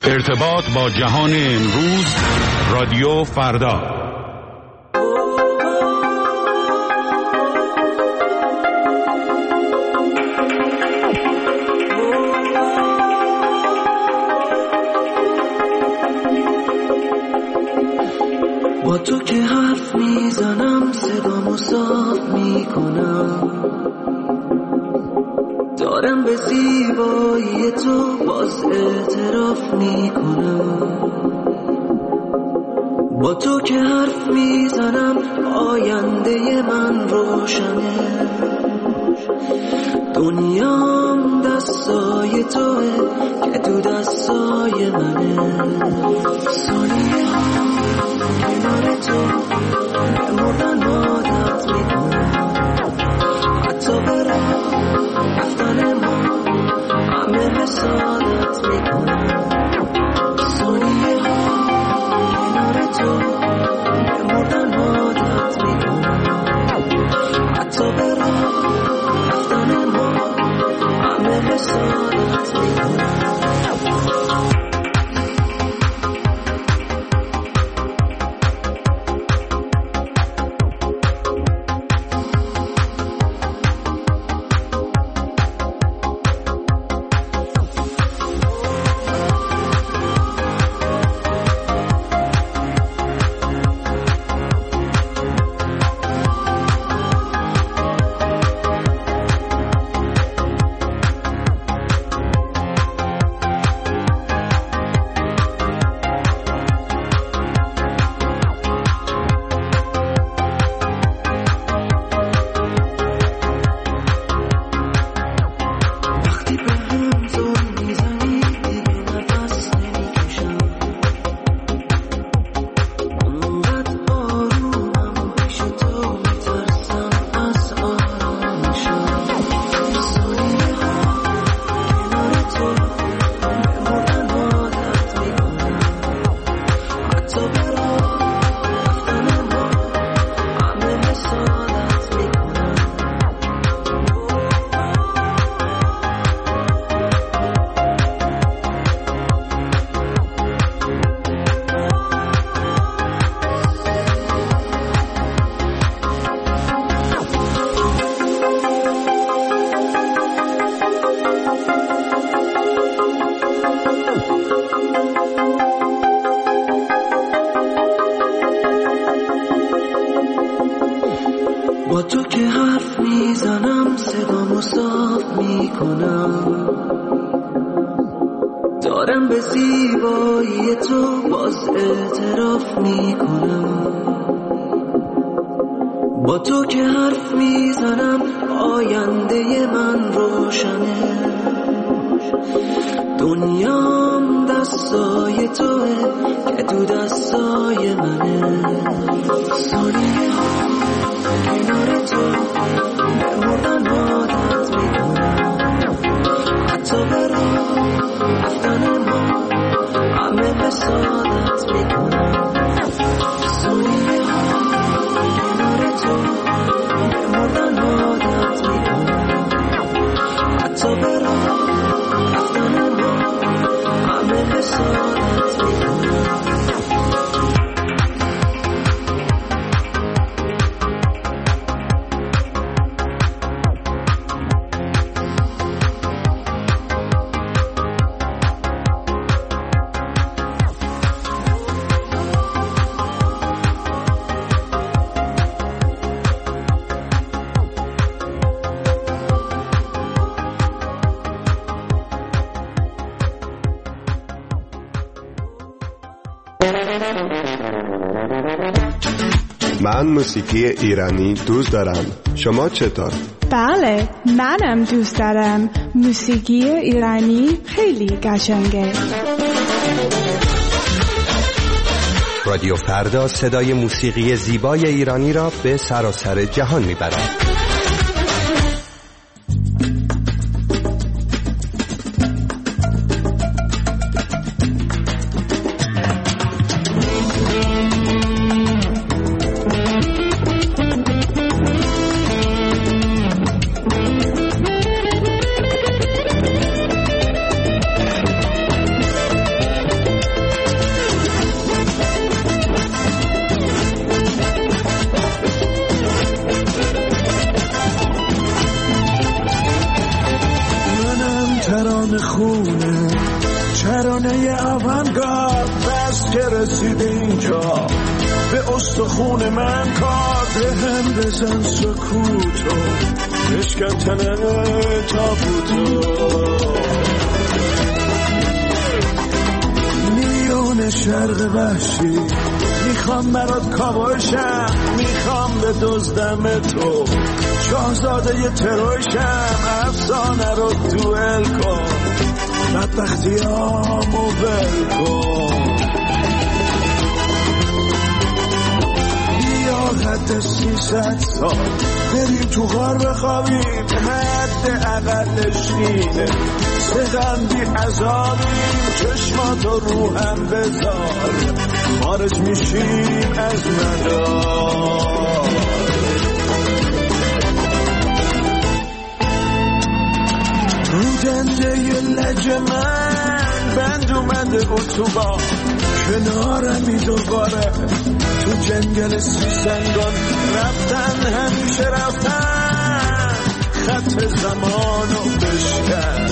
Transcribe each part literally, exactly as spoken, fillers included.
ارتباط با جهان امروز، رادیو فردا. با تو که حرف میزنم صدامو صاف میکنم، دارم به زیبایی تو باز اعتراف میکنم. با تو که حرف میزنم آینده من روشنه، دنیام دستای توه که تو دستای منه. ثانیه ها کنار تو بمردن عادت میکنم، حتی برم رفتن ما همه حسادت میکنم. ثانیه ها کنار تو بمردن عادت میکنم، حتی برم رفتن ما همه حسادت میکنم. با تو که حرف میزنم صدامو صاف میکنم، دارم به زیبایی تو باز اعتراف میکنم. با تو که حرف میزنم آینده من روشنه، دنیام دستای توه که تو دستای منه. ثانیه ها کنار تو بمردن عادت میکنم، حتی برام رفتن ما همه حسادت میکنم. ثانیه ها کنار تو بمردن عادت میکنم، حتی برام رفتن ما همه حسادت میکنم. من موسیقی ایرانی دوست دارم. شما چطور؟ بله، منم دوست دارم. موسیقی ایرانی خیلی قشنگه. رادیو فردا صدای موسیقی زیبای ایرانی را به سراسر جهان میبرد. میمونه، ترانه آونگارد بس که رسید اینجا، به استخون من کار دهم بزن سکوتو، بشکن تنه تابوتو. میون شرق وحشی میخوام برات کابوشم، میخوام به دزدم تو، شاهزاده ی تروشم، افسانه رو دوئل کن، بدبختی هامو ول کن. بیا حد سیصد سال بریم تو غار بخوابیم، حد اقلش اینه، سغندی عذابیم، چشماتو رو هم بذار، خارج میشیم از مدار. رو دنده ی لج من بند اومده اتوبان، کنارمی دوباره تو جنگل سیسنگان، رفتن همیشه رفتن، خط زمانو بشکن.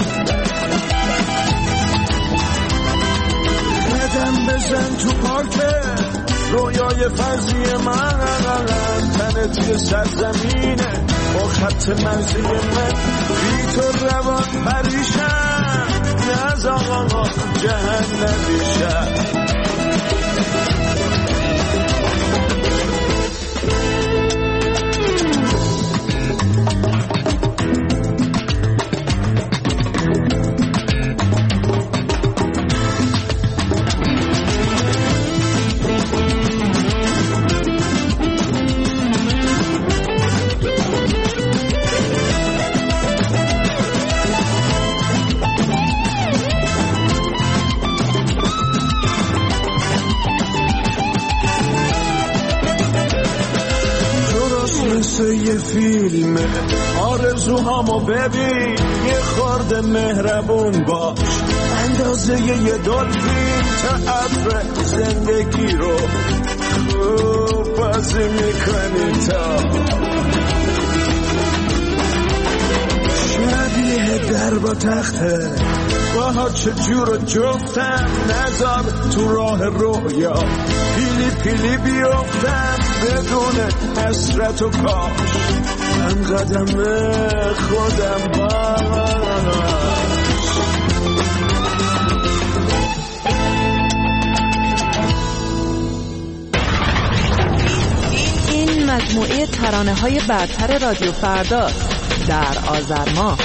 قدم بزن تو پارک رویای فرضی من، تنه توی سرزمینه با خط مرزی من، بی تو روان پریشم، از آقا جهنمی شد. یه فیلم آرزوهامو ببین، یه خورده مهربون باش، اندازه یه دلفین، تعبر زندگی رو خوب بازی میکنی تا شبیه در با تخته، باها چجور جفتم، نذار تو راه رویا پیلی پیلی بیفتم، بدون حسرت و کاش هم قدم خودم باش. این مجموعه ترانه های برتر رادیو فردا در آذر ماه.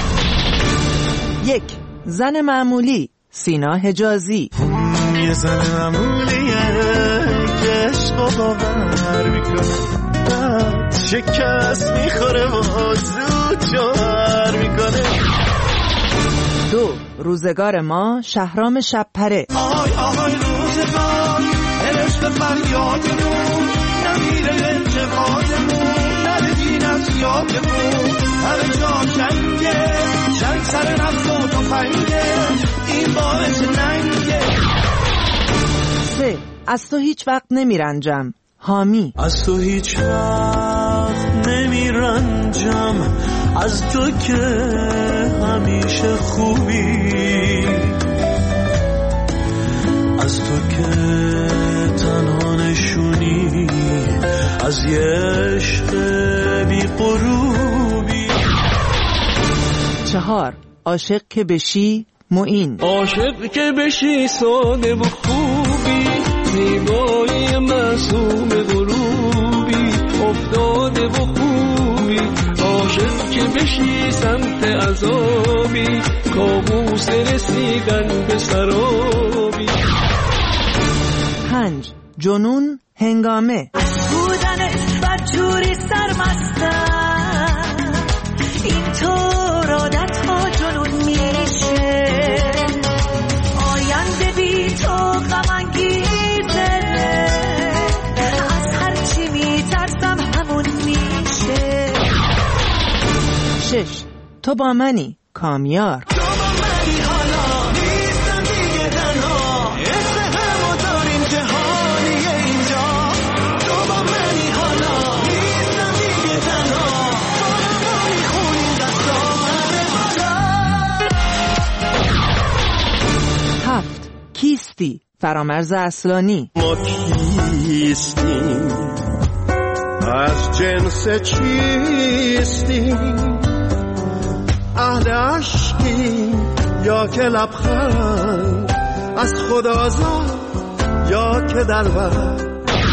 یک، زن معمولی، سینا حجازی. یه زن معمولیه که عشق باور میکنه، بعد شکست میخوره و زود جوهر میکنه. دو، روزگار ما، شهرام شبپره. آهای آهای روزگار، عشق فریادمون، نمیره انتقادمون، نردین از یادمون، همه جا جنگه، جنگ سر نفت و تفنگه، این باعث ننگه. سه، از تو هیچ وقت نمیرنجم، حامی. از تو هیچ وقت نمیرنجم، از تو که همیشه خوبی، از تو که تنها نشونی از یه عشق بی غروبی. چهار، عاشق که بشی، معین. عاشق که بشی ساده و خوبی، زیبایی معصوم غروبی، افتاده و خوبی، عاشق که بشی سمت عذابی، کابوس رسیدن به سرابی. پنج، جنون هنگامه. بودن بدجوری سرمستم، این طور عادت ها جنون میشه، آینده بی تو غم انگیزه، از هرچی میترسم همون میشه. شش، تو با منی، کامیار. رفتی، فرامرز اصلانی. ما کیستیم، از جنس چیستیم، اهل عشقیم یا که لبخند، از خدا زاد یا که دلبر.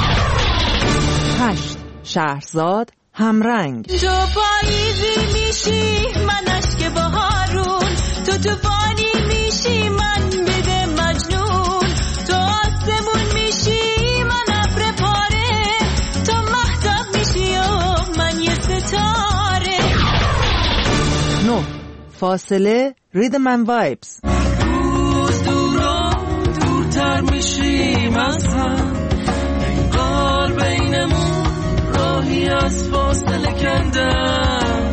هشت شهرزاد همرنگ. تو پاییزی میشی من اشک بهارون، تو توفانی میشی من بده مجنون، تو آسمون میشی من ابر پاره، تو مهتاب میشی و من یه ستاره. نه فاصله ریدم اند وایبز. روز دورا دورتر میشی مثلا، انگار بینمون راهی از فاصله کندم.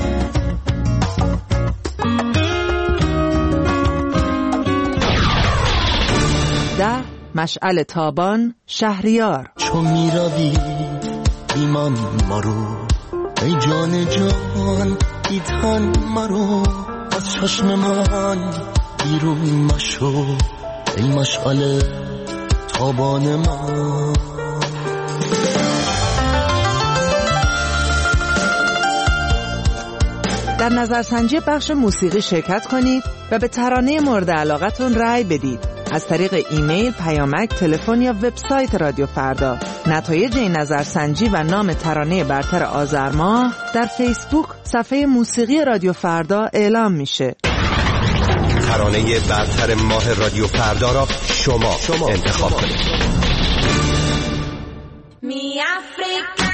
ده مشعل تابان شهریار. چون میروی ایمان مرو، ای جان جان ای تن مرو، از چشم من بیرون مشو، ای مشعل تابان من. در نظرسنجی بخش موسیقی شرکت کنید و به ترانه مورد علاقتون رأی بدید از طریق ایمیل، پیامک، تلفن یا وبسایت رادیو فردا. نتایج این نظرسنجی و نام ترانه برتر آذر ماه در فیسبوک صفحه موسیقی رادیو فردا اعلام میشه. ترانه برتر ماه رادیو فردا را شما, شما انتخاب کنید. می افریقا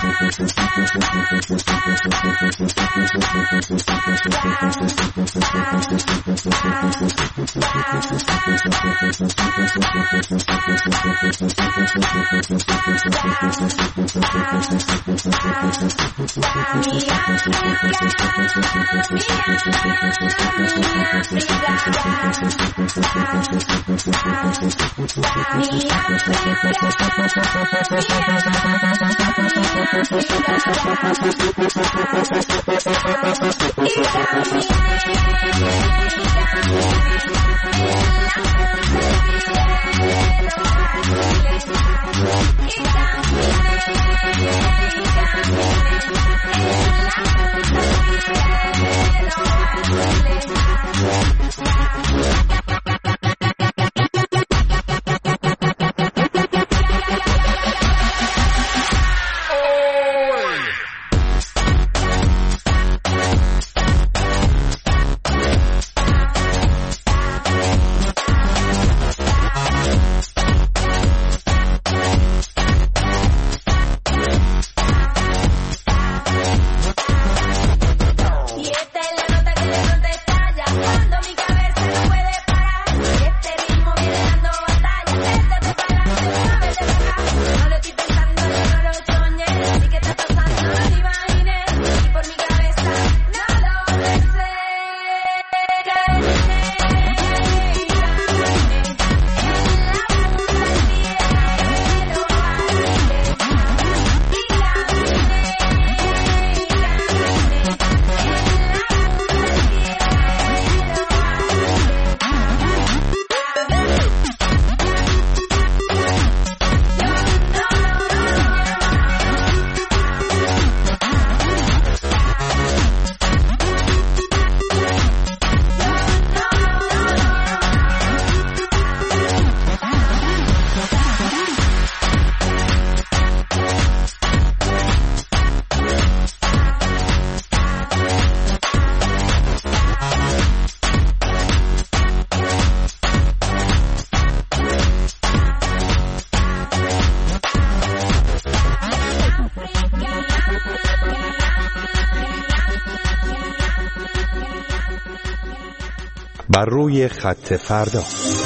بر روی خط فردا.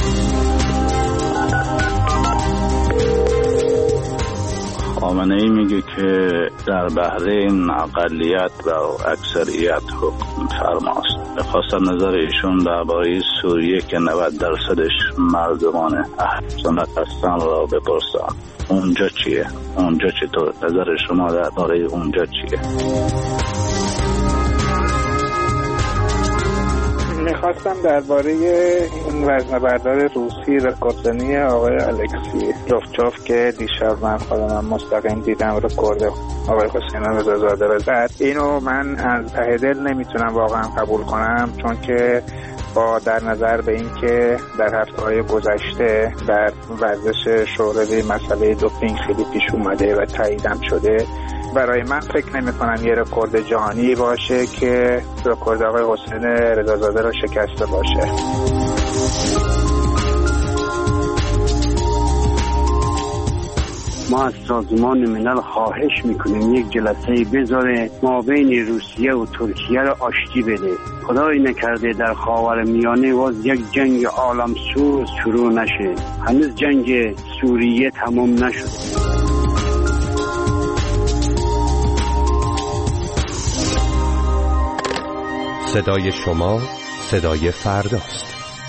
خامنه‌ای میگه که در بحرین اقلیت و اکثریت حکم فرماست. خواستم نظر ایشون درباره سوریه که نود درصدش مردمان اهل سنت هستن را بپرسم. اونجا چیه؟ اونجا چطور؟ نظر شما درباره اونجا چیه؟ میخواستم درباره این وزنه‌بردار روسی رکورددانی آقای الکسی لوفچوف که دیشب من خودم مستقیم دیدم رکورد آقای حسین رضازاده رو زد، اینو من از ته دل نمیتونم واقعا قبول کنم، چون که با در نظر به این که در هفته‌های گذشته در ورزش شوروی مسئله دوپینگ خیلی پیش اومده و تاییدم شده، برای من فکر نمی کنم یه رکورد جهانی باشه که رکورد آقای حسین رضازاده رو شکسته باشه. ما از سازمان ملل خواهش میکنیم یک جلسه بذاره ما بین روسیه و ترکیه رو آشتی بده. خدای نکرده در خاورمیانه باز یک جنگ عالمسوز شروع نشه. هنوز جنگ سوریه تمام نشده. صدای شما صدای فرداست.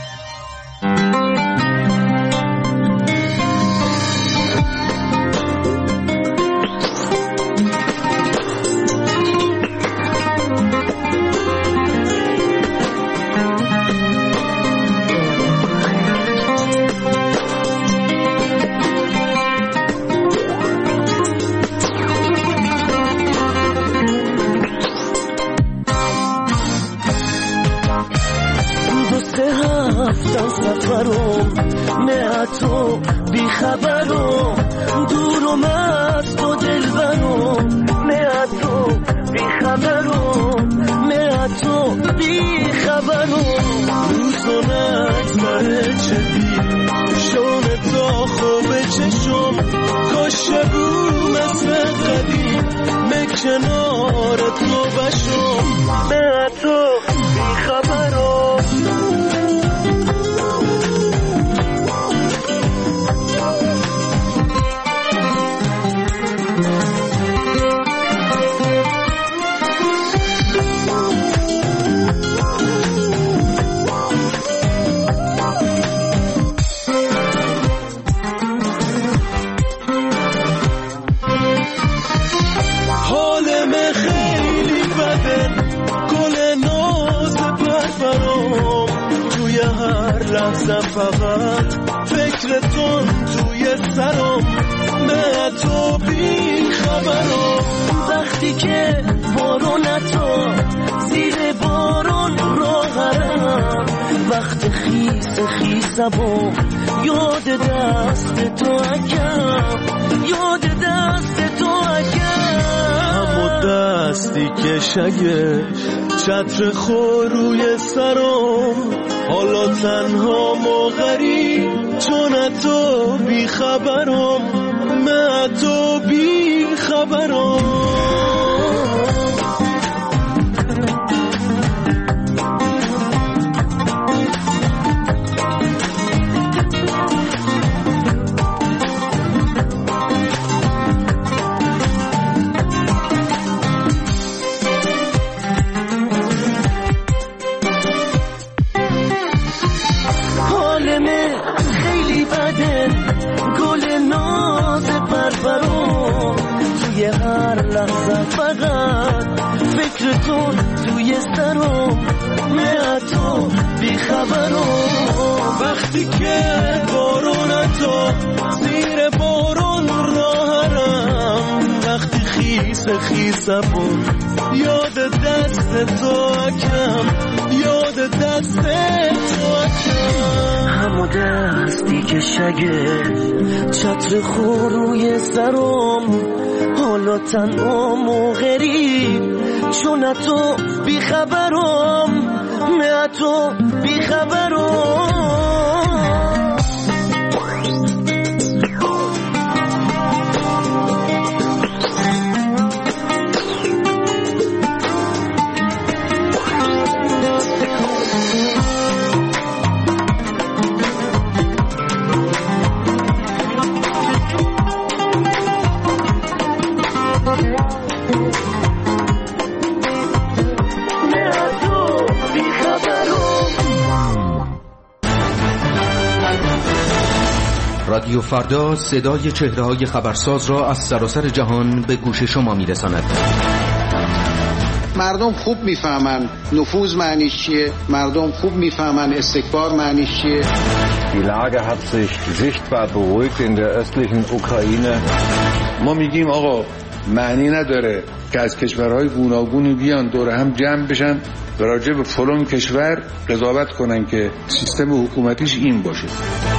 چتر خور روی سرم حالا تنها ما غریب، چون تو بی خبرم، من تو بی خبرم. توی سرم من تو بی خبرم، وقتی که بارون تو زیر بارون راهرم، وقتی خیس خیسم یاد دست تو کم، یاد دست تو کم، همو دستی که شگه چتر خور روی سرم، حالا تنهام و غریب، چون تو بی خبرم، من تو بی خبرم. رادیو فردا صدای چهره‌های خبرساز را از سراسر جهان به گوش شما می‌رساند. مردم خوب میفهمن نفوذ معنیش چیه، مردم خوب میفهمن استکبار معنیش چیه. Die Lage hat sich sichtbar beruhigt in der östlichen Ukraine. ما میگیم آقا معنی نداره که از کشورهای گوناگونی بیان دور هم جمع بشن و راجع به فلان کشور قضاوت کنن که سیستم حکومتیش این باشه.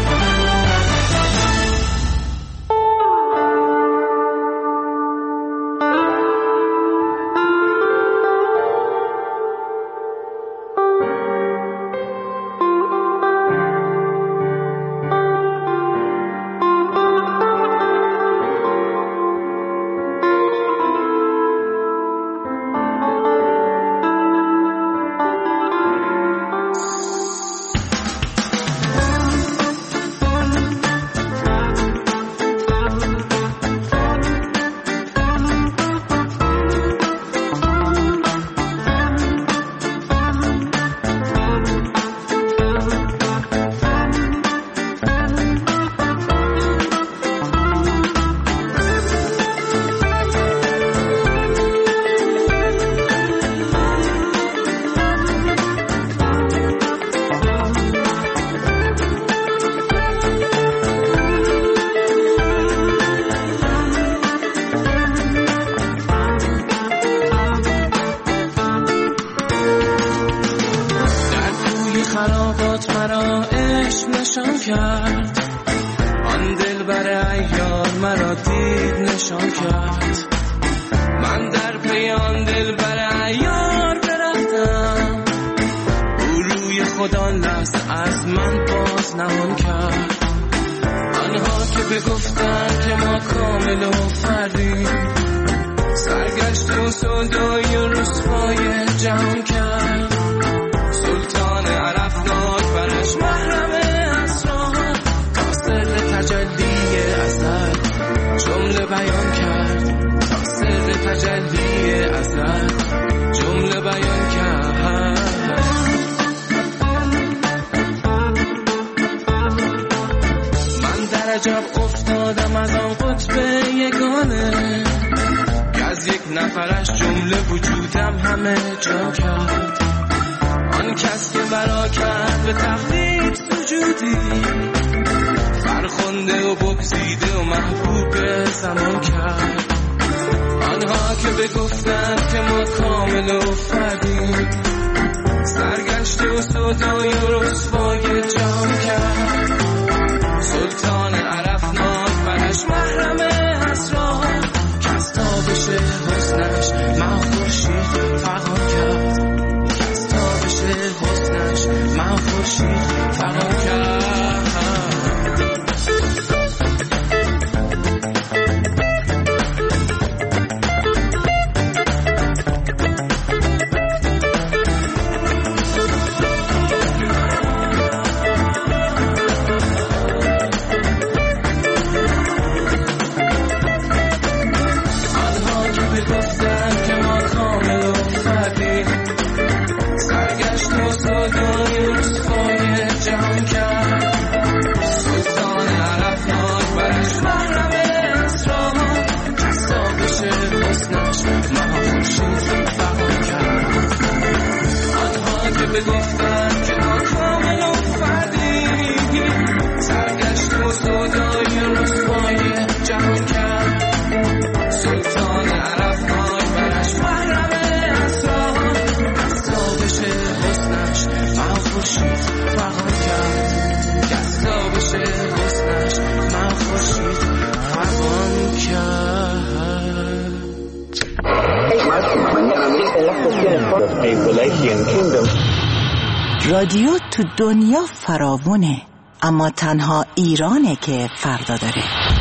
رادیو تو دنیا فراوونه، اما تنها ایرانه که فردا داره.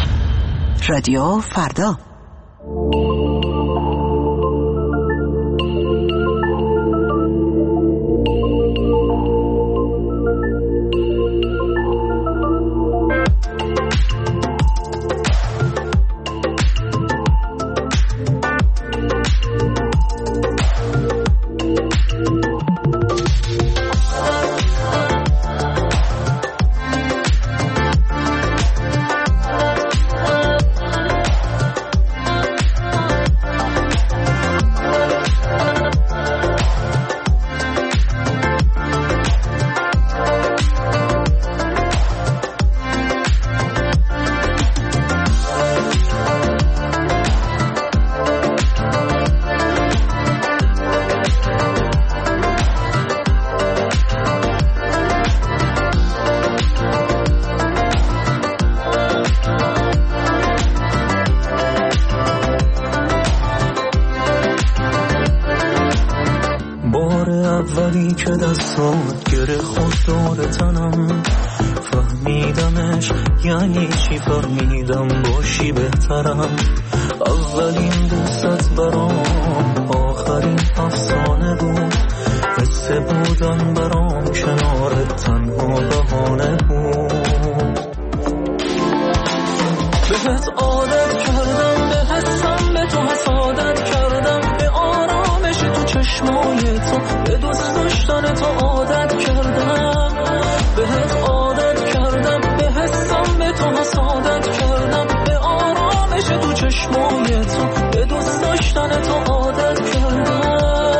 رادیو فردا. که دستات گره خود دور تنم، فهمیدمش یعنی چی، فهمیدم باشی بهترم. اولین دوست برام آخرین افسانه بود، حس بودن برام کنارت تنها بهانه بود. بهت عادت کردم، به حسم به تو حسادت کردم، به آرامش تو چشمای تو، به دوست داشتن تو عادت کردم. بهت عادت کردم، به حسم به تو حسادت کردم، به آرامش تو چشمای تو، به دوست داشتن تو عادت کردم.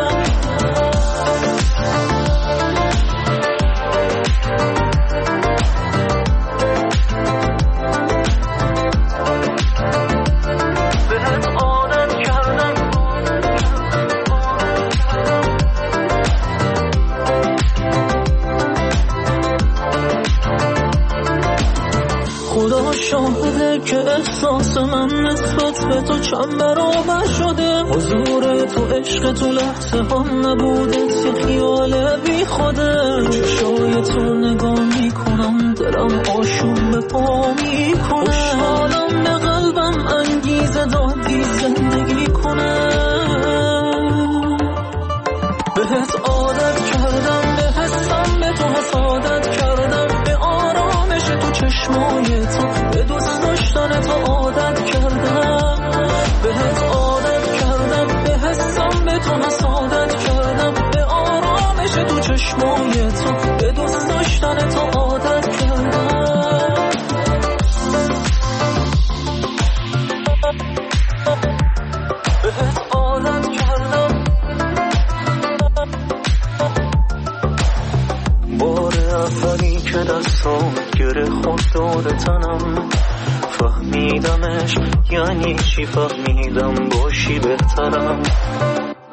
شاهده که احساس من نسبت به تو چند برابر شده، حضور تو عشق تو لحظه هم نبودت یه خیال بی خوده. چشای تو نگاه میکنم دلم آشوب به پا میکنه، خوشحالم به قلبم انگیزه دادی زندگی کنه. بهت عادت کردم، به حسم به تو حسادت کردم، به آرامش تو چشمای تو، به دوست داشتن تو عادت کردم. بهت عادت کردم، به حسم به تو حسادت کردم، به آرامش تو چشمای تو، به دوست داشتن تو عادت کردم. بهت عادت کردم. بار اولی که دستام گره خود دور تنم، فهمیدمش یعنی چی، فهمیدم باشی بهترم.